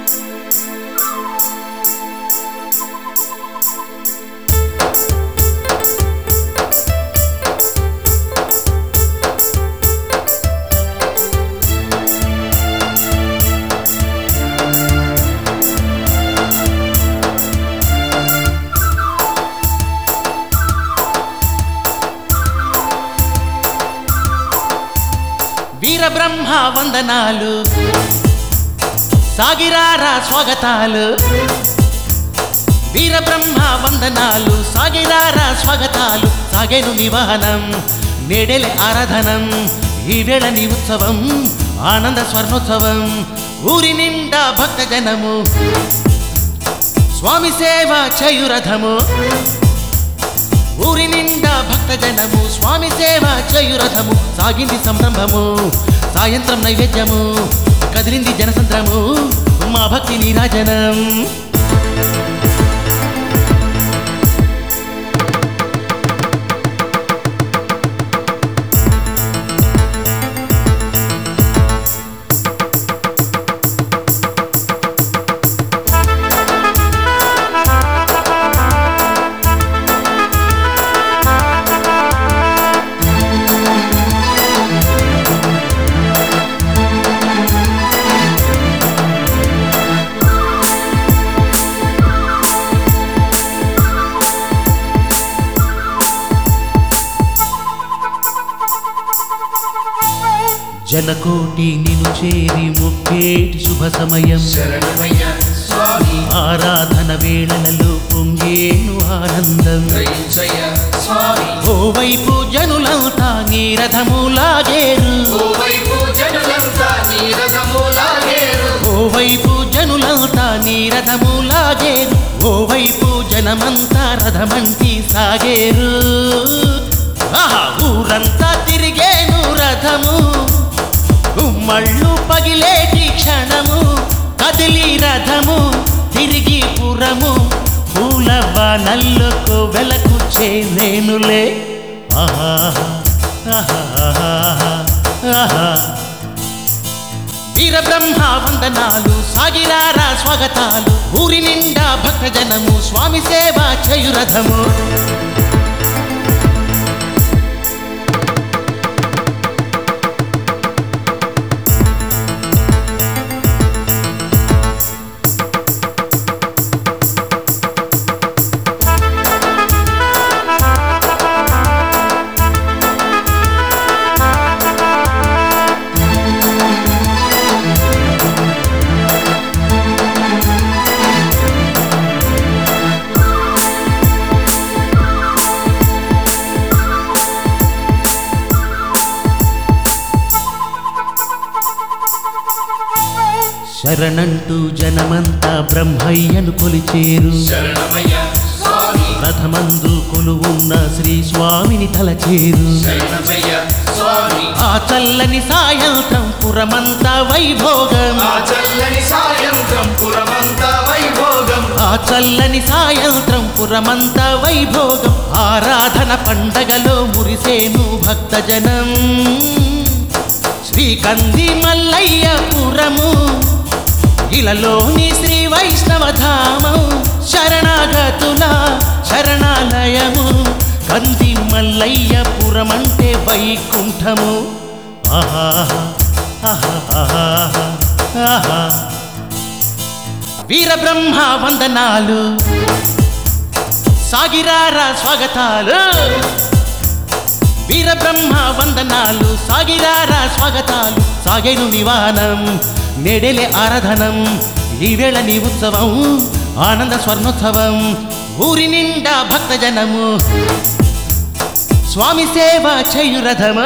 వీరబ్రహ్మ వందనాలు సాగిరారా స్వాగతాలు వీరబ్రహ్మ వందనాలు సాగిరారా స్వాగతాలు సాగేను నివాహనం నేడెలే ఆరాధనం ఈవేళ నీ ఉత్సవం ఆనంద స్వర్ణోత్సవం ఊరి నిండా భక్తజనము స్వామి సేవ చేయురథము ఊరి నిండా భక్తజనము స్వామి సేవ చేయురథము సాగింది సంరంభము సాయంత్రం నైవేద్యము కదిలింది జనసంద్రము మా భక్తి నీరాజనం జనకోటి నిను చేరి మొక్కేటి శుభ సమయం ఆరాధన వేళలలో పొంగేను ఆనందం ఓవైపు జనులంతా నీ రథము లాగేరు ఓవైపు జనులంతా నీ రథము లాగేరు ఓవైపు జనమంతా రథమంటి సాగేరు ఊరంతా తిరిగేను రథము మళ్ళు పగిలేటి క్షణము కదిలి రథము తిరిగి పురము పూలవ నల్లుకు వెలకు చేనేనులే వీరబ్రహ్మ వందనాలు సాగిరారా స్వాగతాలు ఊరి నిండా భక్తజనము స్వామి సేవ చేయురథము శరణంటూ జనమంతా బ్రహ్మయ్యను కొలిచేరు రథమందు కొలువున్న శ్రీ స్వామిని తలచేరు ఆ చల్లని సాయంత్రం పురమంతా వైభోగం ఆ చల్లని సాయంత్రం పురమంతా వైభోగం ఆరాధన పండగలో మురిసేను భక్తజనం శ్రీకంది మల్లయ్య పురము ఇలలోని శ్రీ వైష్ణవ ధామం శరణాగతుల శరణాలయము కంది మల్లయ్య పురమంటే వైకుంఠము వీరబ్రహ్మ వందనాలు సాగిరారా స్వాగతాలు వీరబ్రహ్మ వందనాలు సాగిరారా స్వాగతాలు సాగేను నివాహనం నేడెలే ఆరాధనం ఈవేళ నీ ఉత్సవం ఆనంద స్వర్ణోత్సవం ఊరి నిండా భక్తజనము స్వామి సేవ చేయురథము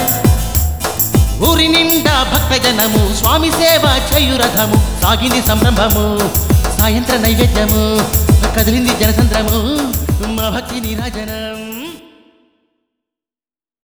ఊరి నిండా భక్తజనము స్వామి సేవ చేయురథము సాగింది సంరంభము సాయంత్ర నైవేద్యము కదిలింది జనసంద్రము మా భక్తి నీరాజనం